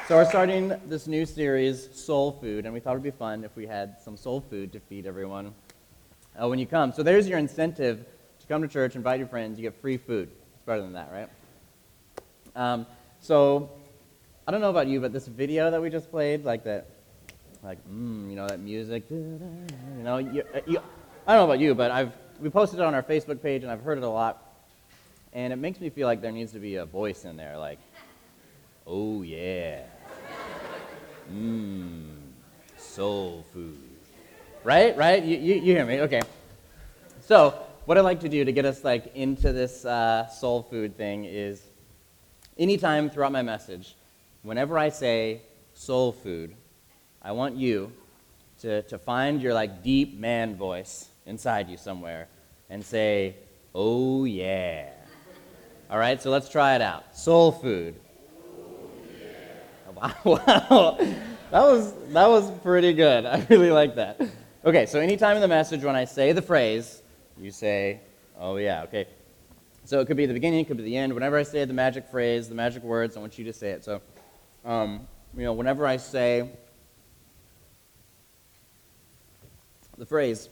So we're starting this new series, Soul Food, and we thought it would be fun if we had some soul food to feed everyone when you come. So there's your incentive to come to church, invite your friends, you get free food. It's better than that, right? So I don't know about you, but this video that we just played, that music, I don't know about you, but we posted it on our Facebook page, and I've heard it a lot, and it makes me feel like there needs to be a voice in there, like, oh yeah, soul food, right? You hear me? Okay. So what I like to do to get us into this soul food thing is, anytime throughout my message, whenever I say soul food, I want you to find your deep man voice inside you somewhere and say, oh yeah. All right, so let's try it out. Soul food. Wow, that was pretty good. I really like that. Okay, so anytime in the message when I say the phrase, you say, oh yeah, okay. So it could be the beginning, it could be the end. Whenever I say the magic phrase, the magic words, I want you to say it. So, whenever I say the phrase,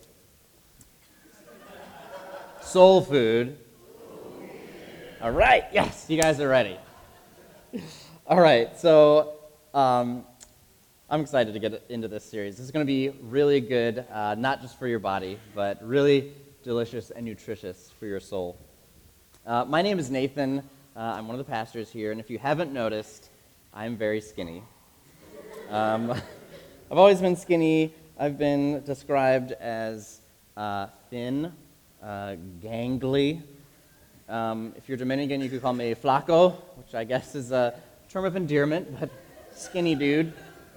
soul food. All right, yes, you guys are ready. All right, so I'm excited to get into this series. This is going to be really good, not just for your body, but really delicious and nutritious for your soul. My name is Nathan. I'm one of the pastors here, and if you haven't noticed, I'm very skinny. I've always been skinny. I've been described as thin, gangly. If you're Dominican, you could call me flaco, which I guess is a term of endearment, but skinny dude.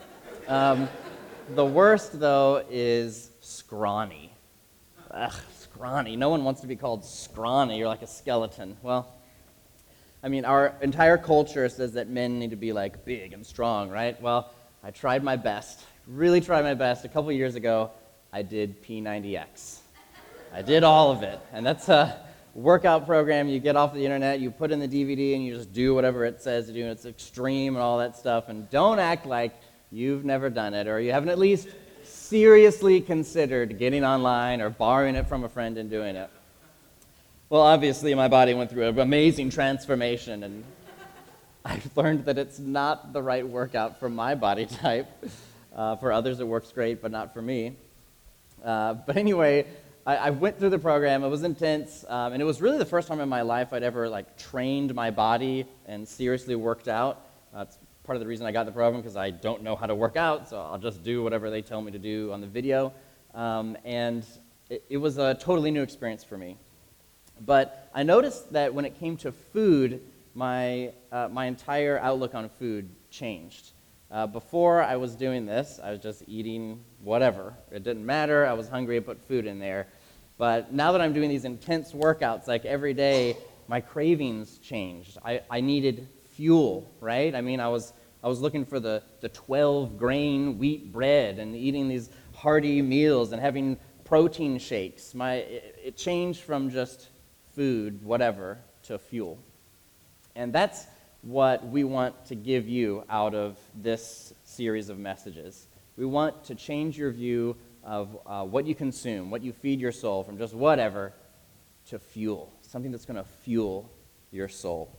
The worst, though, is scrawny. Ugh, scrawny. No one wants to be called scrawny. You're like a skeleton. Well, our entire culture says that men need to be big and strong, right? Well, I tried my best, really tried my best. A couple years ago, I did P90X. I did all of it, and that's a workout program you get off the internet, you put in the DVD, and you just do whatever it says to do, and it's extreme and all that stuff, and don't act like you've never done it, or you haven't at least seriously considered getting online or borrowing it from a friend and doing it. Well, obviously, my body went through an amazing transformation, and I've learned that it's not the right workout for my body type. For others, it works great, but not for me. But anyway, I went through the program. It was intense, and it was really the first time in my life I'd ever trained my body and seriously worked out. That's part of the reason I got the program, because I don't know how to work out, so I'll just do whatever they tell me to do on the video. And it was a totally new experience for me. But I noticed that when it came to food, my entire outlook on food changed. Before I was doing this, I was just eating whatever. It didn't matter. I was hungry. I put food in there. But now that I'm doing these intense workouts, every day, my cravings changed. I needed fuel, right? I was looking for the 12-grain wheat bread and eating these hearty meals and having protein shakes. It changed from just food, whatever, to fuel. And that's what we want to give you out of this series of messages. We want to change your view of what you consume, what you feed your soul, from just whatever to fuel, something that's going to fuel your soul.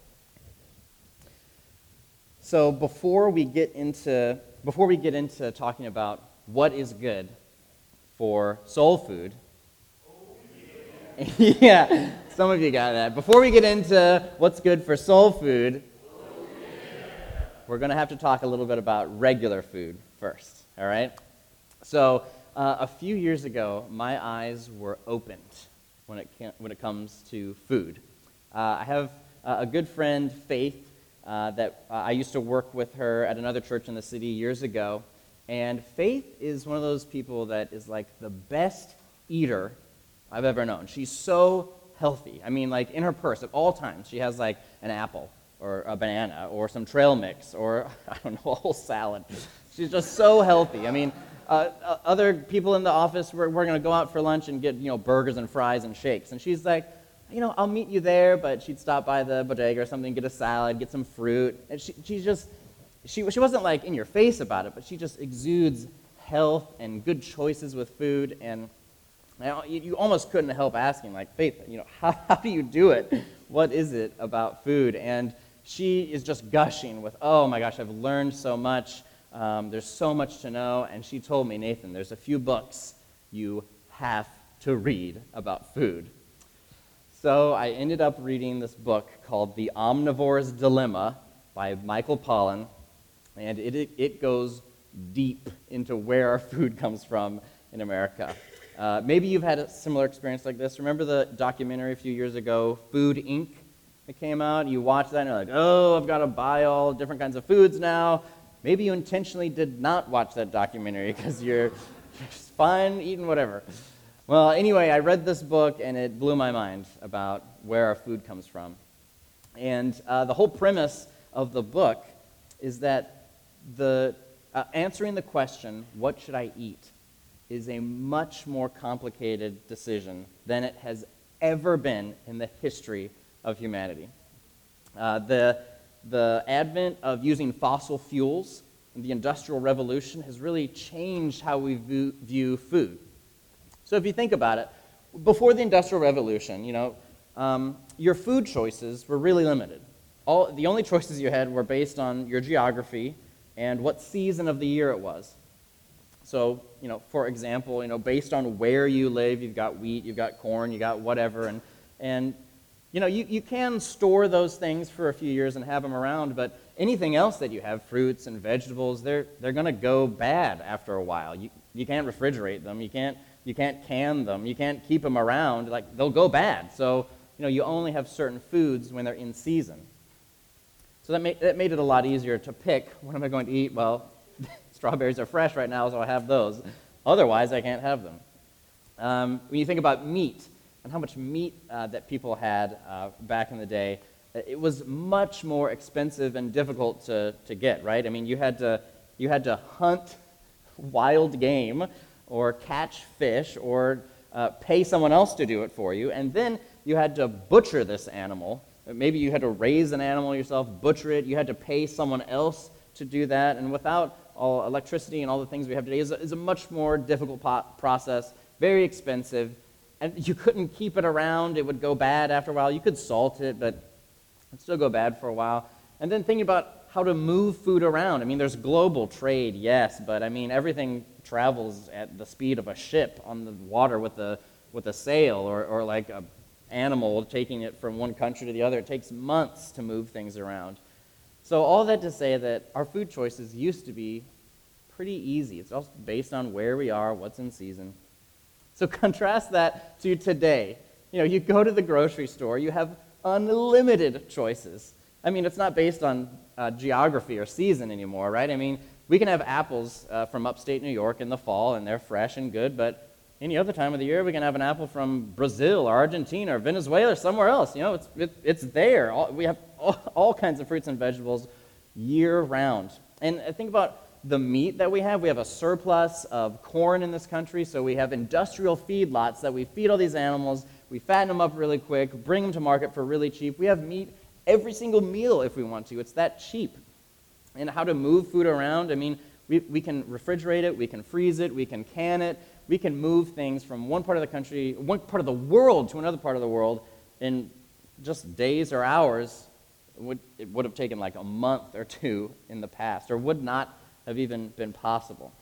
So before we get into talking about what is good for soul food, yeah, some of you got that. Before we get into what's good for soul food, we're going to have to talk a little bit about regular food first, all right? So a few years ago, my eyes were opened when it comes to food. I have a good friend, Faith, that I used to work with her at another church in the city years ago, and Faith is one of those people that is the best eater I've ever known. She's so healthy. In her purse at all times, she has an apple or a banana or some trail mix or, I don't know, a whole salad. She's just so healthy. Other people in the office, we're going to go out for lunch and get, burgers and fries and shakes. And she's like, I'll meet you there, but she'd stop by the bodega or something, get a salad, get some fruit. And she's just she wasn't like in your face about it, but she just exudes health and good choices with food. And you almost couldn't help asking, like, Faith, how do you do it? What is it about food? And she is just gushing with, oh my gosh, I've learned so much. There's so much to know. And she told me, Nathan, there's a few books you have to read about food. So I ended up reading this book called The Omnivore's Dilemma by Michael Pollan, and it goes deep into where our food comes from in America. Maybe you've had a similar experience like this. Remember the documentary a few years ago, Food Inc.? It came out, you watch that, and you're like, oh, I've got to buy all different kinds of foods now. Maybe you intentionally did not watch that documentary because you're just fine eating whatever. Well, anyway, I read this book, and it blew my mind about where our food comes from. And the whole premise of the book is that answering the question, what should I eat, is a much more complicated decision than it has ever been in the history of humanity. The advent of using fossil fuels and the Industrial Revolution has really changed how we view food. So if you think about it, before the Industrial Revolution, your food choices were really limited. The only choices you had were based on your geography and what season of the year it was. So, for example, based on where you live, you've got wheat, you've got corn, you got whatever, and you can store those things for a few years and have them around, but anything else that you have, fruits and vegetables, they're going to go bad after a while. You can't refrigerate them, you can't can them, you can't keep them around, like they'll go bad. So, you only have certain foods when they're in season. So that made it a lot easier to pick, what am I going to eat? Well, strawberries are fresh right now, so I have those. Otherwise, I can't have them. When you think about meat and how much meat that people had back in the day, it was much more expensive and difficult to get, right? I mean, you had to hunt wild game or catch fish or pay someone else to do it for you, and then you had to butcher this animal. Maybe you had to raise an animal yourself, butcher it. You had to pay someone else to do that, and without all electricity and all the things we have today, is a much more difficult process, very expensive, and you couldn't keep it around. It would go bad after a while. You could salt it, but it'd still go bad for a while. And then thinking about how to move food around. I mean, there's global trade, yes, but I mean, everything travels at the speed of a ship on the water with a sail, or like a animal taking it from one country to the other. It takes months to move things around. So all that to say that our food choices used to be pretty easy. It's also based on where we are, what's in season. So contrast that to today. You go to the grocery store, you have unlimited choices. I mean, it's not based on geography or season anymore, right? I mean, we can have apples from upstate New York in the fall, and they're fresh and good, but any other time of the year, we can have an apple from Brazil or Argentina or Venezuela or somewhere else. It's there. We have all kinds of fruits and vegetables year-round. And think about the meat that we have. We have a surplus of corn in this country, so we have industrial feedlots that we feed all these animals. We fatten them up really quick, bring them to market for really cheap. We have meat every single meal if we want to. It's that cheap. And how to move food around, I mean, we can refrigerate it, we can freeze it, we can can it. We can move things from one part of the country, one part of the world to another part of the world in just days or hours. It would have taken like a month or two in the past, or would not have even been possible.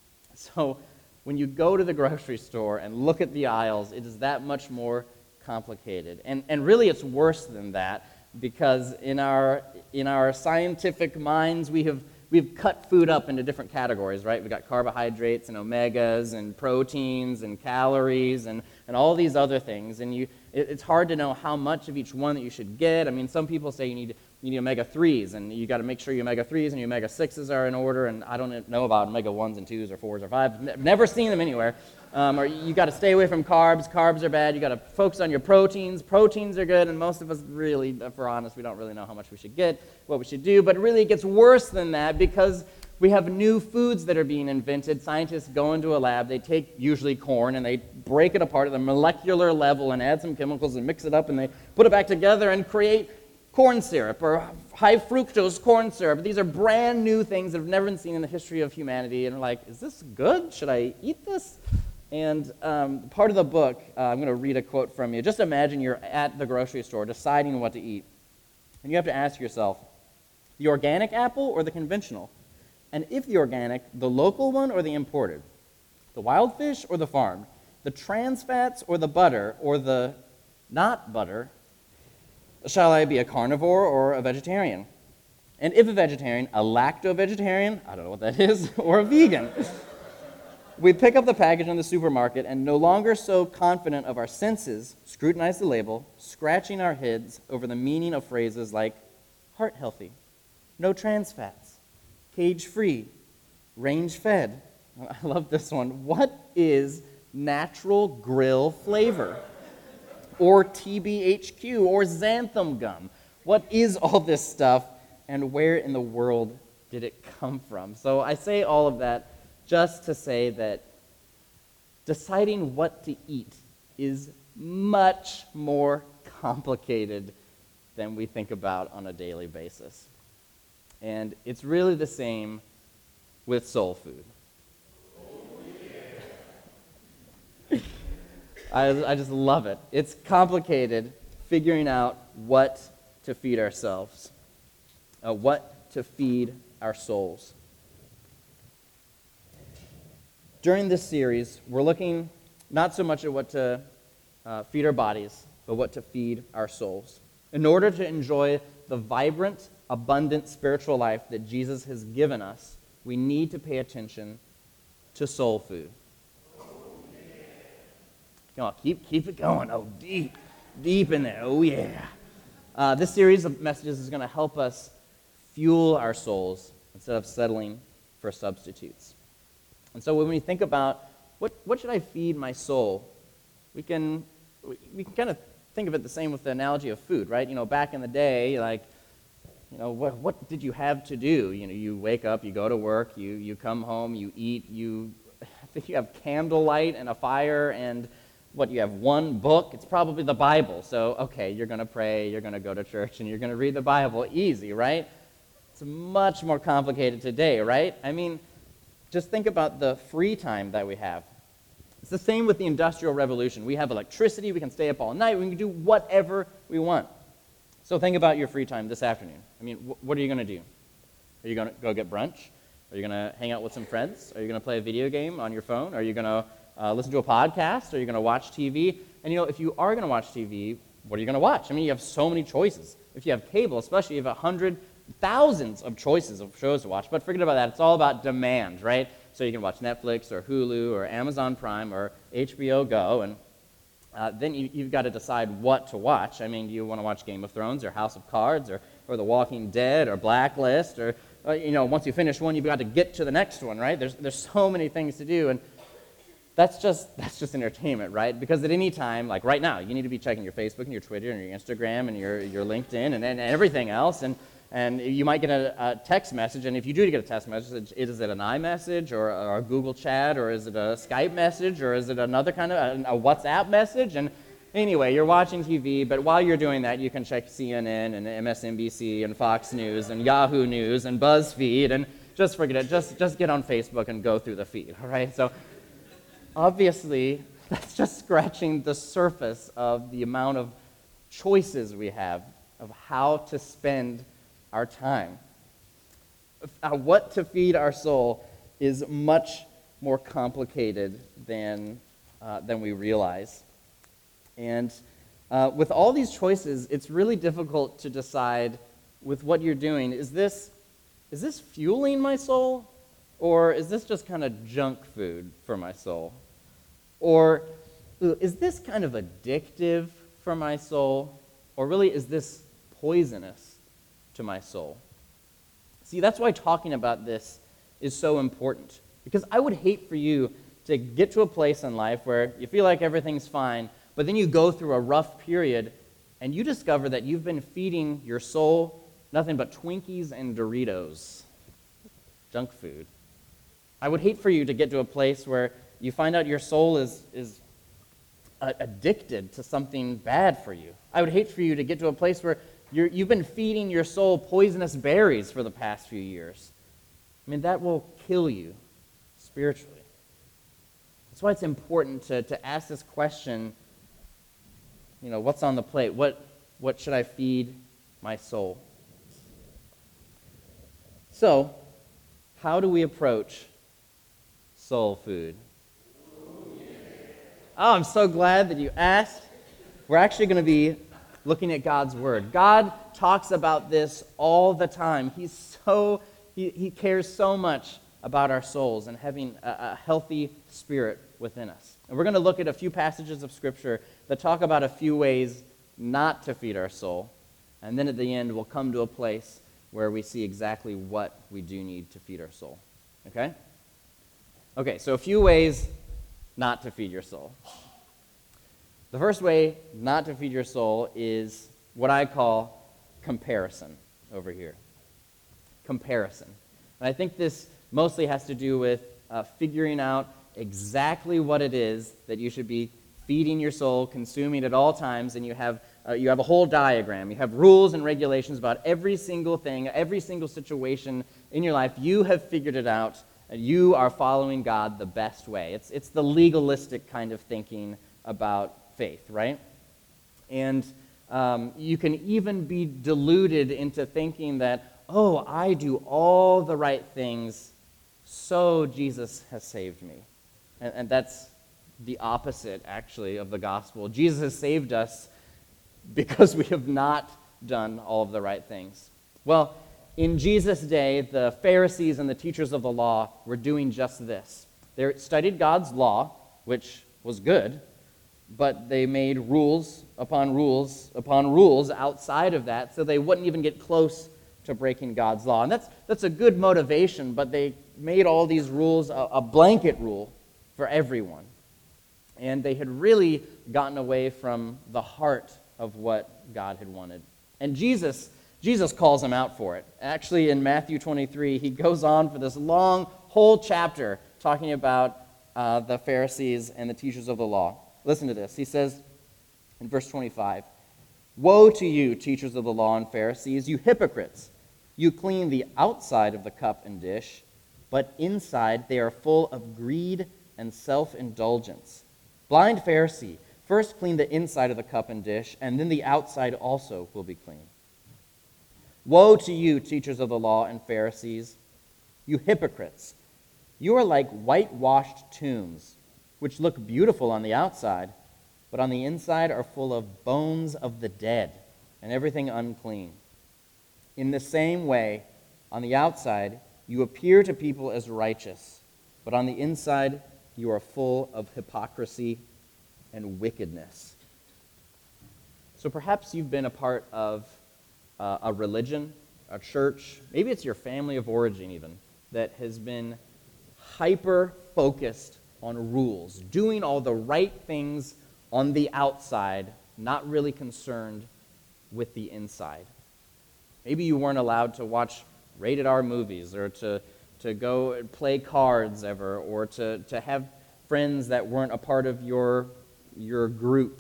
So when you go to the grocery store and look at the aisles, it is that much more complicated. And really it's worse than that, because in our scientific minds, we've cut food up into different categories, right? We've got carbohydrates and omegas and proteins and calories and all these other things. And it's hard to know how much of each one that you should get. I mean, some people say you need omega-3s, and you got to make sure your omega-3s and your omega-6s are in order. And I don't know about omega-1s and 2s or 4s or 5s. Never seen them anywhere. Or you got to stay away from carbs. Carbs are bad. You got to focus on your proteins. Proteins are good, and most of us really, if we're honest, we don't really know how much we should get, what we should do. But really, it gets worse than that, because we have new foods that are being invented. Scientists go into a lab. They take usually corn, and they break it apart at the molecular level and add some chemicals and mix it up, and they put it back together and create corn syrup or high fructose corn syrup. These are brand new things that have never been seen in the history of humanity. And we're like, is this good? Should I eat this? And part of the book, I'm going to read a quote from you. Just imagine you're at the grocery store deciding what to eat. And you have to ask yourself, the organic apple or the conventional? And if the organic, the local one or the imported? The wild fish or the farmed? The trans fats or the butter or the not butter? Shall I be a carnivore or a vegetarian? And if a vegetarian, a lacto-vegetarian, I don't know what that is, or a vegan? We pick up the package in the supermarket and no longer so confident of our senses, scrutinize the label, scratching our heads over the meaning of phrases like heart healthy, no trans fats, cage-free, range-fed. I love this one. What is natural grill flavor? Or TBHQ, or xanthan gum? What is all this stuff, and where in the world did it come from? So I say all of that just to say that deciding what to eat is much more complicated than we think about on a daily basis. And it's really the same with soul food. I just love it. It's complicated figuring out what to feed ourselves, what to feed our souls. During this series, we're looking not so much at what to feed our bodies, but what to feed our souls. In order to enjoy the vibrant, abundant spiritual life that Jesus has given us, we need to pay attention to soul food. Come on, keep it going. Oh, deep in there. Oh, yeah. This series of messages is going to help us fuel our souls instead of settling for substitutes. And so when we think about what should I feed my soul, we can kind of think of it the same with the analogy of food, right? You know, back in the day, like, you know, what did you have to do? You know, you wake up, you go to work, you come home, you eat, I think you have candlelight and a fire, and you have one book. It's probably the Bible. So, okay, you're going to pray, you're going to go to church, and you're going to read the Bible. Easy, right? It's much more complicated today, right? I mean, just think about the free time that we have. It's the same with the Industrial Revolution. We have electricity, we can stay up all night, we can do whatever we want. So think about your free time this afternoon. I mean, what are you going to do? Are you going to go get brunch? Are you going to hang out with some friends? Are you going to play a video game on your phone? Are you going to listen to a podcast? Are you going to watch TV? And, you know, if you are going to watch TV, what are you going to watch? I mean, you have so many choices. If you have cable, especially, you have thousands of choices of shows to watch. But forget about that. It's all about demand, right? So you can watch Netflix or Hulu or Amazon Prime or HBO Go, and then you've got to decide what to watch. I mean, do you want to watch Game of Thrones or House of Cards or The Walking Dead or Blacklist? Or, you know, once you finish one, you've got to get to the next one, right? There's so many things to do, and that's just entertainment, right? Because at any time, like right now, you need to be checking your Facebook and your Twitter and your Instagram and your LinkedIn and everything else, and you might get a text message, and if you do get a text message, is it an iMessage or a Google chat, or is it a Skype message, or is it another kind of a WhatsApp message? And anyway, you're watching TV, but while you're doing that, you can check CNN and MSNBC and Fox News and Yahoo News and BuzzFeed, and just forget it. Just get on Facebook and go through the feed, all right? So obviously, that's just scratching the surface of the amount of choices we have of how to spend our time. What to feed our soul is much more complicated than we realize. And with all these choices, it's really difficult to decide with what you're doing, is this fueling my soul? Or is this just kind of junk food for my soul? Or is this kind of addictive for my soul? Or really, is this poisonous to my soul? See, that's why talking about this is so important. Because I would hate for you to get to a place in life where you feel like everything's fine, but then you go through a rough period and you discover that you've been feeding your soul nothing but Twinkies and Doritos, junk food. I would hate for you to get to a place where you find out your soul is addicted to something bad for you. I would hate for you to get to a place where You've been feeding your soul poisonous berries for the past few years. I mean, that will kill you spiritually. That's why it's important to ask this question, what's on the plate? What should I feed my soul? So, how do we approach soul food? Oh, I'm so glad that you asked. We're actually going to be looking at God's Word. God talks about this all the time. He cares so much about our souls and having a healthy spirit within us. And we're going to look at a few passages of Scripture that talk about a few ways not to feed our soul. And then at the end, we'll come to a place where we see exactly what we do need to feed our soul. Okay? Okay, so a few ways not to feed your soul. The first way not to feed your soul is what I call comparison over here. Comparison. And I think this mostly has to do with figuring out exactly what it is that you should be feeding your soul, consuming at all times, and you have a whole diagram. You have rules and regulations about every single thing, every single situation in your life. You have figured it out, and you are following God the best way. It's the legalistic kind of thinking about faith, right? And you can even be deluded into thinking that, oh, I do all the right things, so Jesus has saved me. And that's the opposite, actually, of the gospel. Jesus has saved us because we have not done all of the right things. Well, in Jesus' day, the Pharisees and the teachers of the law were doing just this. They studied God's law, which was good, but they made rules upon rules upon rules outside of that, so they wouldn't even get close to breaking God's law. And that's a good motivation, but they made all these rules a blanket rule for everyone. And they had really gotten away from the heart of what God had wanted. And Jesus calls them out for it. Actually, in Matthew 23, he goes on for this long whole chapter talking about the Pharisees and the teachers of the law. Listen to this. He says in verse 25, "Woe to you, teachers of the law and Pharisees, you hypocrites! You clean the outside of the cup and dish, but inside they are full of greed and self-indulgence. Blind Pharisee, first clean the inside of the cup and dish, and then the outside also will be clean. Woe to you, teachers of the law and Pharisees, you hypocrites! You are like whitewashed tombs, which look beautiful on the outside, but on the inside are full of bones of the dead and everything unclean. In the same way, on the outside, you appear to people as righteous, but on the inside, you are full of hypocrisy and wickedness." So perhaps you've been a part of a religion, a church, maybe it's your family of origin even, that has been hyper-focused on rules, doing all the right things on the outside, not really concerned with the inside. Maybe you weren't allowed to watch rated R movies or to go play cards ever, or to have friends that weren't a part of your group.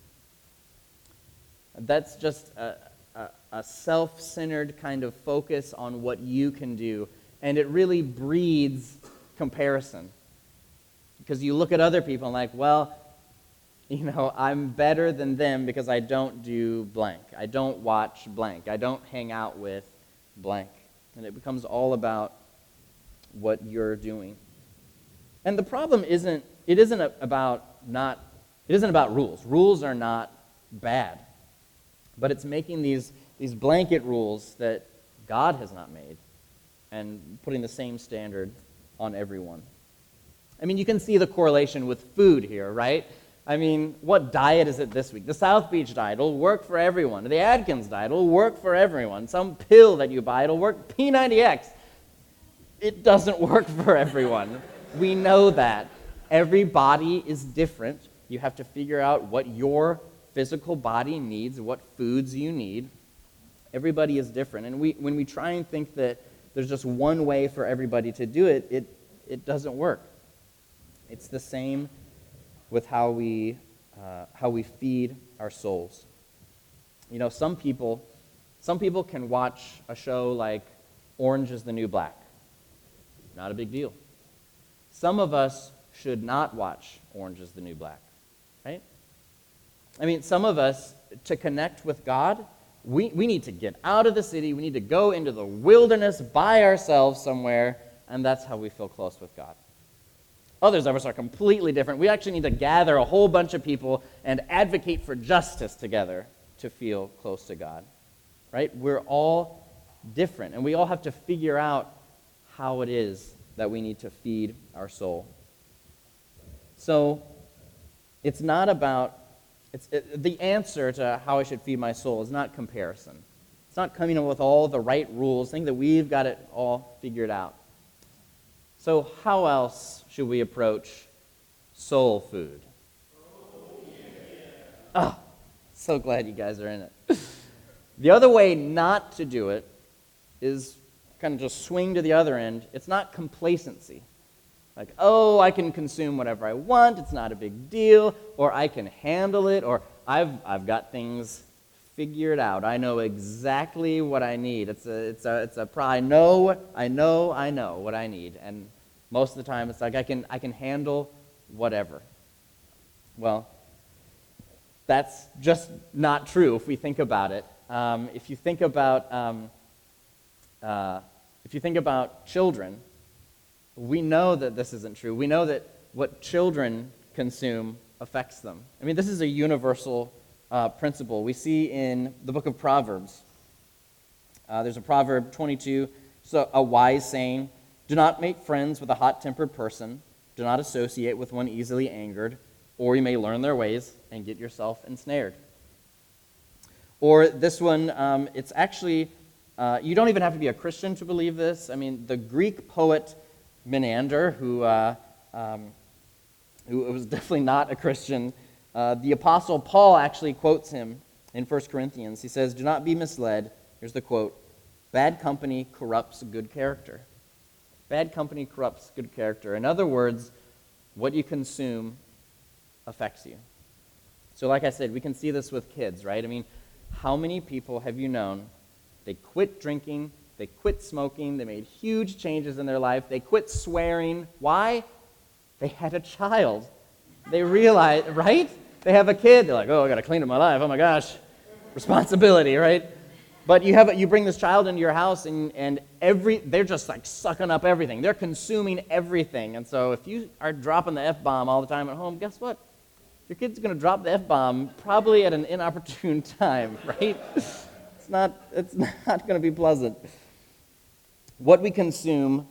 That's just a self-centered kind of focus on what you can do, and it really breeds comparison. Because you look at other people and like, well, I'm better than them because I don't do blank. I don't watch blank. I don't hang out with blank. And it becomes all about what you're doing. And the problem isn't about rules. Rules are not bad. But it's making these blanket rules that God has not made and putting the same standard on everyone. I mean, you can see the correlation with food here, right? I mean, what diet is it this week? The South Beach diet will work for everyone. The Atkins diet will work for everyone. Some pill that you buy, it'll work. P90X, it doesn't work for everyone. We know that. Every body is different. You have to figure out what your physical body needs, what foods you need. Everybody is different. And when we try and think that there's just one way for everybody to do it, it doesn't work. It's the same with how we feed our souls. Some people Some people can watch a show like Orange is the New Black. Not a big deal. Some of us should not watch Orange is the New Black, right? I mean, some of us, to connect with God, we need to get out of the city, we need to go into the wilderness by ourselves somewhere, and that's how we feel close with God. Others of us are completely different. We actually need to gather a whole bunch of people and advocate for justice together to feel close to God, right? We're all different, and we all have to figure out how it is that we need to feed our soul. So it's not about, the answer to how I should feed my soul is not comparison. It's not coming up with all the right rules, think that we've got it all figured out. So how else should we approach soul food? Oh, so glad you guys are in it. The other way not to do it is kind of just swing to the other end. It's not complacency. Like, oh, I can consume whatever I want, it's not a big deal, or I can handle it, or I've got things figured out. I know exactly what I need. I know what I need. And most of the time it's like I can handle whatever. Well, that's just not true if we think about it. If you think about children, we know that this isn't true. We know that what children consume affects them. I mean, this is a universal principle. We see in the book of Proverbs. There's a Proverb 22, so a wise saying, "Do not make friends with a hot-tempered person. Do not associate with one easily angered, or you may learn their ways and get yourself ensnared." Or this one, it's actually, you don't even have to be a Christian to believe this. I mean, the Greek poet Menander, who was definitely not a Christian, the Apostle Paul actually quotes him in 1 Corinthians. He says, "Do not be misled." Here's the quote, "Bad company corrupts good character." Bad company corrupts good character. In other words, what you consume affects you. So like I said, we can see this with kids, right? I mean, how many people have you known, they quit drinking, they quit smoking, they made huge changes in their life, they quit swearing. Why? They had a child. They realized, right? They have a kid, they're like, oh, I got to clean up my life, oh my gosh, responsibility, right? But you bring this child into your house, and they're just like sucking up everything. They're consuming everything. And so if you are dropping the F-bomb all the time at home, guess what? Your kid's going to drop the F-bomb probably at an inopportune time, right? It's not going to be pleasant. What we consume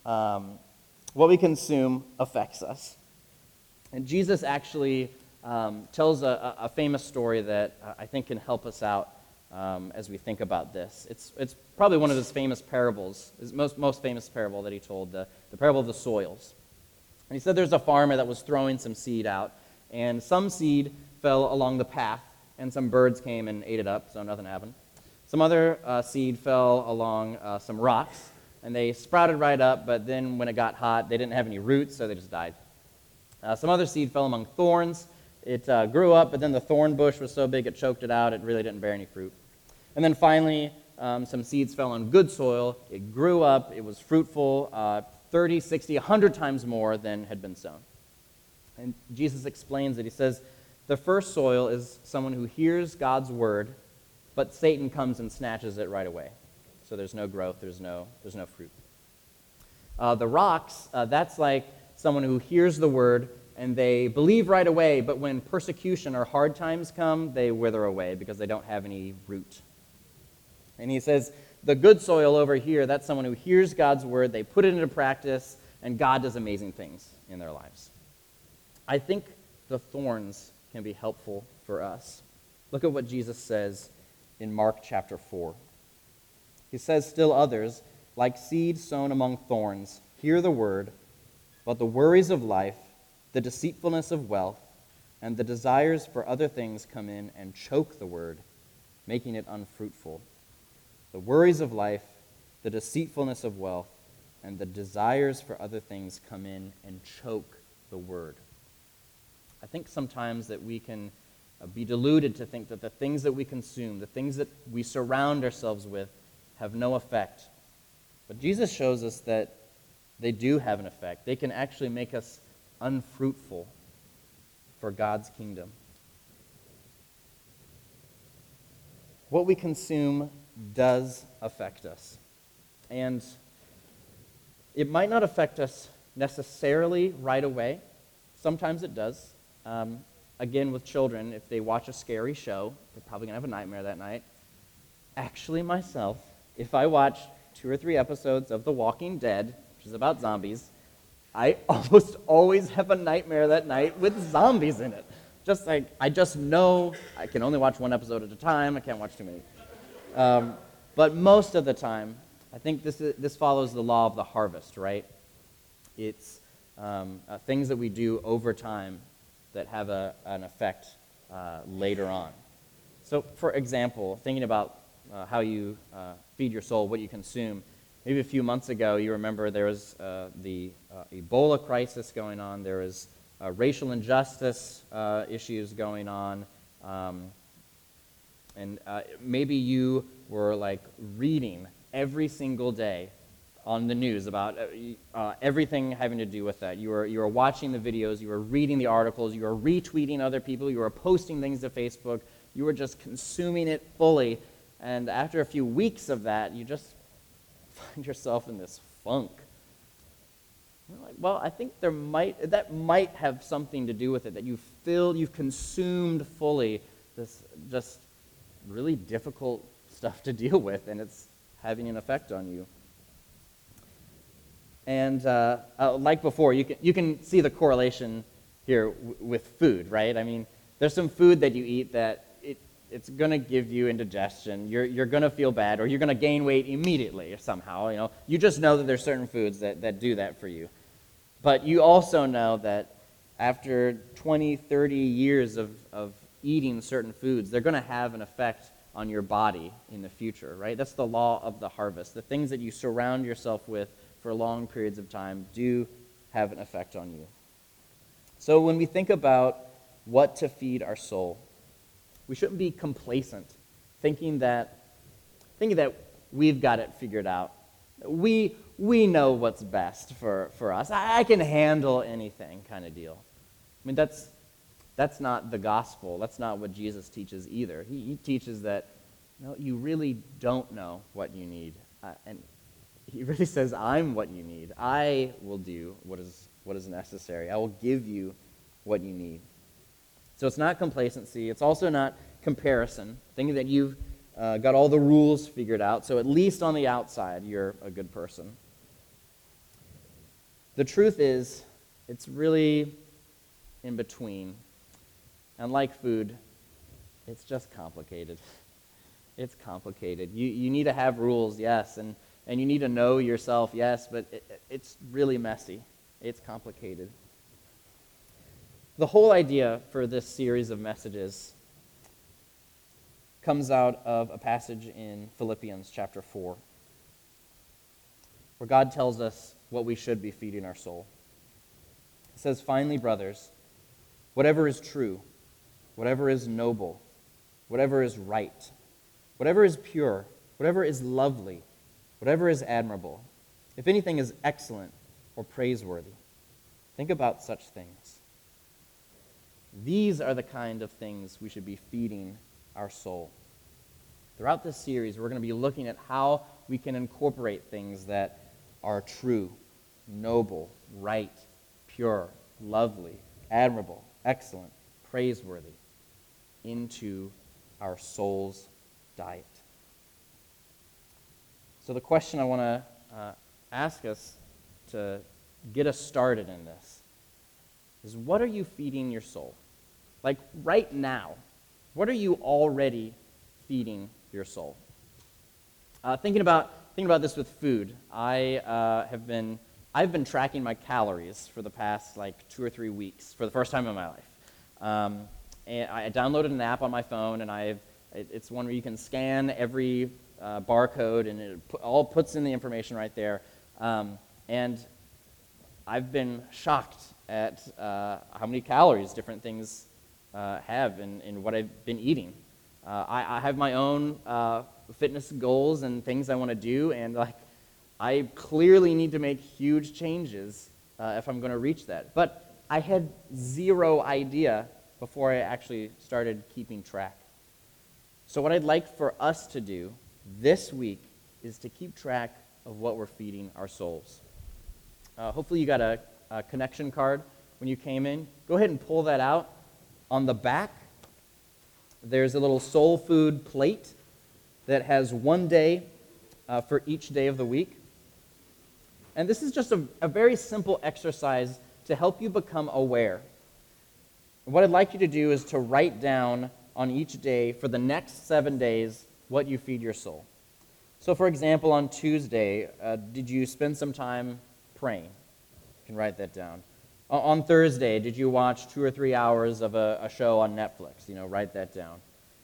affects us. And Jesus actually tells a famous story that I think can help us out as we think about this. It's probably one of his famous parables, his most famous parable that he told, the parable of the soils. And he said there's a farmer that was throwing some seed out, and some seed fell along the path, and some birds came and ate it up, so nothing happened. Some other seed fell along some rocks, and they sprouted right up, but then when it got hot, they didn't have any roots, so they just died. Some other seed fell among thorns. It grew up, but then the thorn bush was so big it choked it out. It really didn't bear any fruit. And then finally, some seeds fell on good soil. It grew up. It was fruitful 30, 60, 100 times more than had been sown. And Jesus explains it. He says, the first soil is someone who hears God's word, but Satan comes and snatches it right away. So there's no growth, there's no fruit. The rocks, that's like someone who hears the word and they believe right away, but when persecution or hard times come, they wither away because they don't have any root. And he says, the good soil over here, that's someone who hears God's word, they put it into practice, and God does amazing things in their lives. I think the thorns can be helpful for us. Look at what Jesus says in Mark chapter 4. He says, still others, like seed sown among thorns, hear the word, but the worries of life, the deceitfulness of wealth, and the desires for other things come in and choke the word, making it unfruitful. The worries of life, the deceitfulness of wealth, and the desires for other things come in and choke the word. I think sometimes that we can be deluded to think that the things that we consume, the things that we surround ourselves with, have no effect. But Jesus shows us that they do have an effect. They can actually make us unfruitful for God's kingdom. What we consume does affect us. And it might not affect us necessarily right away. Sometimes it does. Again, with children, if they watch a scary show, they're probably going to have a nightmare that night. Actually, myself, if I watch 2 or 3 episodes of The Walking Dead, which is about zombies, I almost always have a nightmare that night with zombies in it. Just like, I just know I can only watch 1 episode at a time. I can't watch too many. But most of the time, I think this follows the law of the harvest, right? It's things that we do over time that have an effect later on. So, for example, thinking about how you feed your soul, what you consume, maybe a few months ago, you remember there was the Ebola crisis going on, there was racial injustice issues going on, and maybe you were like reading every single day on the news about everything having to do with that. You were watching the videos, you were reading the articles, you were retweeting other people, you were posting things to Facebook, you were just consuming it fully, and after a few weeks of that, you just find yourself in this funk. You're like, well, I think that might have something to do with it, that you've consumed fully this just really difficult stuff to deal with, and it's having an effect on you. And like before, you can see the correlation here with food, right? I mean, there's some food that you eat that it's going to give you indigestion. You're going to feel bad, or you're going to gain weight immediately or somehow. You know, you just know that there's certain foods that do that for you. But you also know that after 20, 30 years of eating certain foods, they're going to have an effect on your body in the future, right? That's the law of the harvest. The things that you surround yourself with for long periods of time do have an effect on you. So when we think about what to feed our soul, we shouldn't be complacent, thinking that we've got it figured out. We know what's best for us. I can handle anything kind of deal. I mean, that's not the gospel. That's not what Jesus teaches either. He teaches that you really don't know what you need. And he really says, I'm what you need. I will do what is necessary. I will give you what you need. So it's not complacency. It's also not comparison, thinking that you've got all the rules figured out, so at least on the outside you're a good person. The truth is, it's really in between. And like food, it's just complicated. It's complicated. You need to have rules, yes, and you need to know yourself, yes, but it's really messy. It's complicated. The whole idea for this series of messages comes out of a passage in Philippians chapter 4, where God tells us what we should be feeding our soul. It says, "Finally, brothers, whatever is true, whatever is noble, whatever is right, whatever is pure, whatever is lovely, whatever is admirable, if anything is excellent or praiseworthy, think about such things." These are the kind of things we should be feeding our soul. Throughout this series, we're going to be looking at how we can incorporate things that are true, noble, right, pure, lovely, admirable, excellent, praiseworthy into our soul's diet. So the question I want to ask us to get us started in this is, what are you feeding your soul? Like right now, what are you already feeding your soul? Thinking about this with food, I've been tracking my calories for the past 2 or 3 weeks for the first time in my life. And I downloaded an app on my phone, and it's one where you can scan every barcode, and it all puts in the information right there. And I've been shocked at how many calories different things have in what I've been eating. I have my own fitness goals and things I want to do, and I clearly need to make huge changes if I'm going to reach that. But I had zero idea before I actually started keeping track. So what I'd like for us to do this week is to keep track of what we're feeding our souls. Hopefully you got a connection card when you came in. Go ahead and pull that out. On the back, there's a little soul food plate that has one day for each day of the week. And this is just a very simple exercise to help you become aware. What I'd like you to do is to write down on each day for the next 7 days what you feed your soul. So for example, on Tuesday, did you spend some time praying? You can write that down. On Thursday, did you watch 2 or 3 hours of a show on Netflix? Write that down.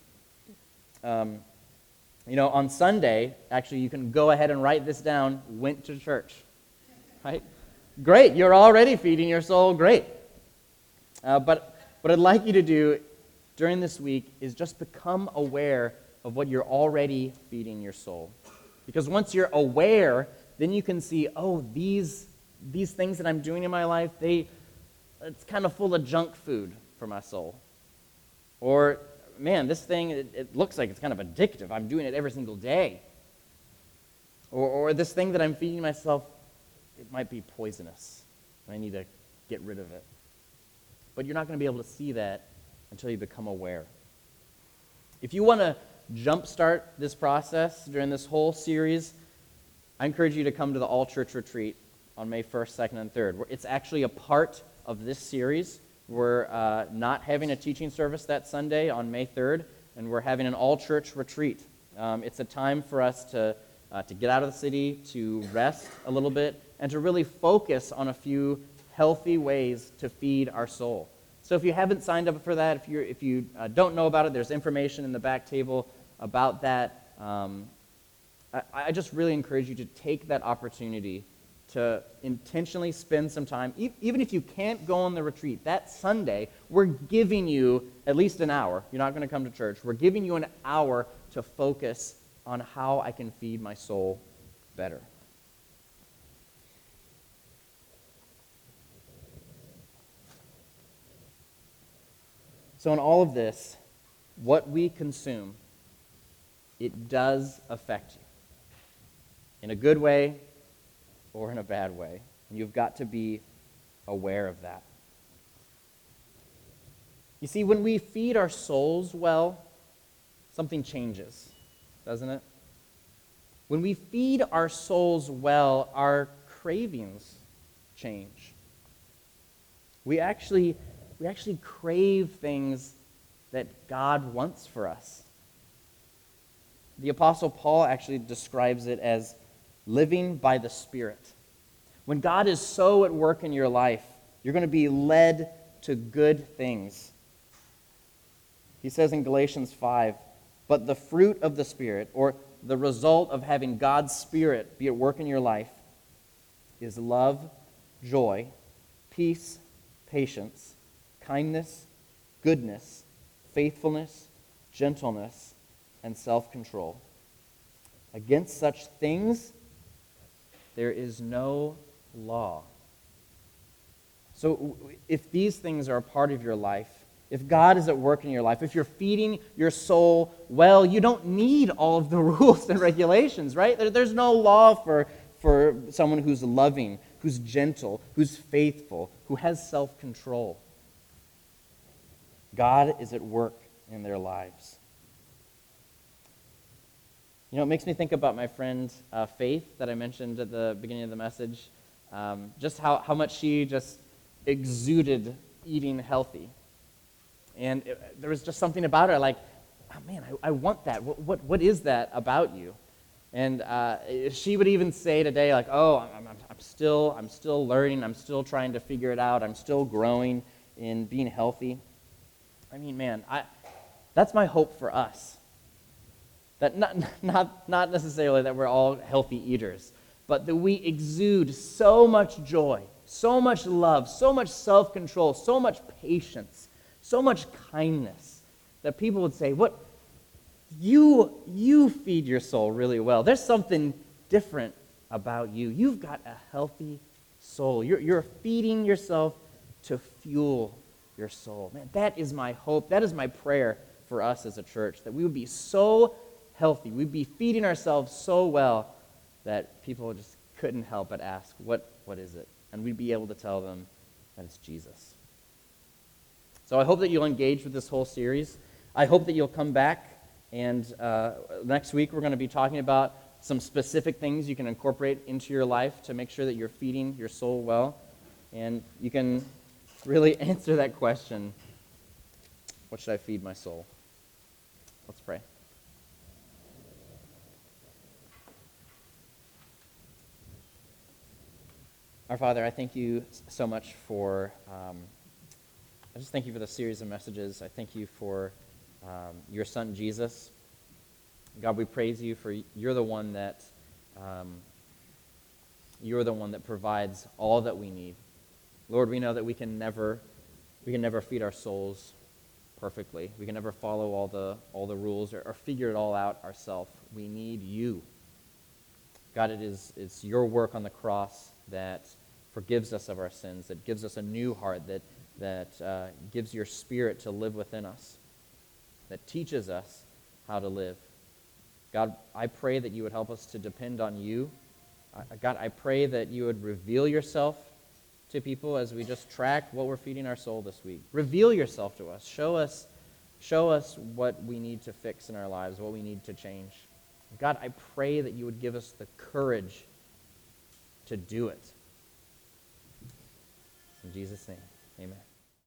On Sunday, actually, you can go ahead and write this down, went to church. Right? Great, you're already feeding your soul, great. But what I'd like you to do during this week is just become aware of what you're already feeding your soul. Because once you're aware, then you can see, these things that I'm doing in my life, it's kind of full of junk food for my soul. Or, man, this thing, it looks like it's kind of addictive. I'm doing it every single day. Or this thing that I'm feeding myself, it might be poisonous. I need to get rid of it. But you're not going to be able to see that until you become aware. If you want to jumpstart this process during this whole series, I encourage you to come to the all-church retreat on May 1st, 2nd, and 3rd. It's actually a part of this series. We're not having a teaching service that Sunday on May 3rd, and we're having an all-church retreat. It's a time for us to get out of the city, to rest a little bit, and to really focus on a few healthy ways to feed our soul. So if you haven't signed up for that, if you don't know about it, there's information in the back table about that. I just really encourage you to take that opportunity to intentionally spend some time, even if you can't go on the retreat, that Sunday, we're giving you at least an hour. You're not going to come to church. We're giving you an hour to focus on how I can feed my soul better. So in all of this, what we consume, it does affect you. In a good way or in a bad way. And you've got to be aware of that. You see, when we feed our souls well, something changes, doesn't it? When we feed our souls well, our cravings change. We actually crave things that God wants for us. The Apostle Paul actually describes it as living by the Spirit. When God is so at work in your life, you're going to be led to good things. He says in Galatians 5, but the fruit of the Spirit, or the result of having God's Spirit be at work in your life, is love, joy, peace, patience, kindness, goodness, faithfulness, gentleness, and self-control. Against such things, there is no law. So if these things are a part of your life, if God is at work in your life, if you're feeding your soul well, you don't need all of the rules and regulations, right? There's no law for someone who's loving, who's gentle, who's faithful, who has self-control. God is at work in their lives. It makes me think about my friend Faith that I mentioned at the beginning of the message, just how much she just exuded eating healthy. And there was just something about her like, oh man, I want that. What is that about you? And she would even say today, like, I'm still learning. I'm still trying to figure it out. I'm still growing in being healthy. I mean, man, that's my hope for us. That not necessarily that we're all healthy eaters, but that we exude so much joy, so much love, so much self-control, so much patience, so much kindness that people would say, "What? You feed your soul really well. There's something different about you. You've got a healthy soul. You're feeding yourself to fuel your soul." Man, that is my hope. That is my prayer for us as a church, that we would be so healthy. We'd be feeding ourselves so well that people just couldn't help but ask, what is it? And we'd be able to tell them that it's Jesus. So I hope that you'll engage with this whole series. I hope that you'll come back, and next week we're going to be talking about some specific things you can incorporate into your life to make sure that you're feeding your soul well. And you can really answer that question, what should I feed my soul? Let's pray. Our Father, I thank you so much for, I just thank you for the series of messages. I thank you for your Son, Jesus. God, we praise you for you're the one that provides all that we need. Lord, we know that we can never feed our souls perfectly. We can never follow all the rules or figure it all out ourselves. We need you. God, it's your work on the cross that forgives us of our sins, that gives us a new heart, that gives your Spirit to live within us, that teaches us how to live. God, I pray that you would help us to depend on you. God, I pray that you would reveal yourself to people as we just track what we're feeding our soul this week. Reveal yourself to us. Show us what we need to fix in our lives, what we need to change. God, I pray that you would give us the courage to do it. In Jesus' name, amen.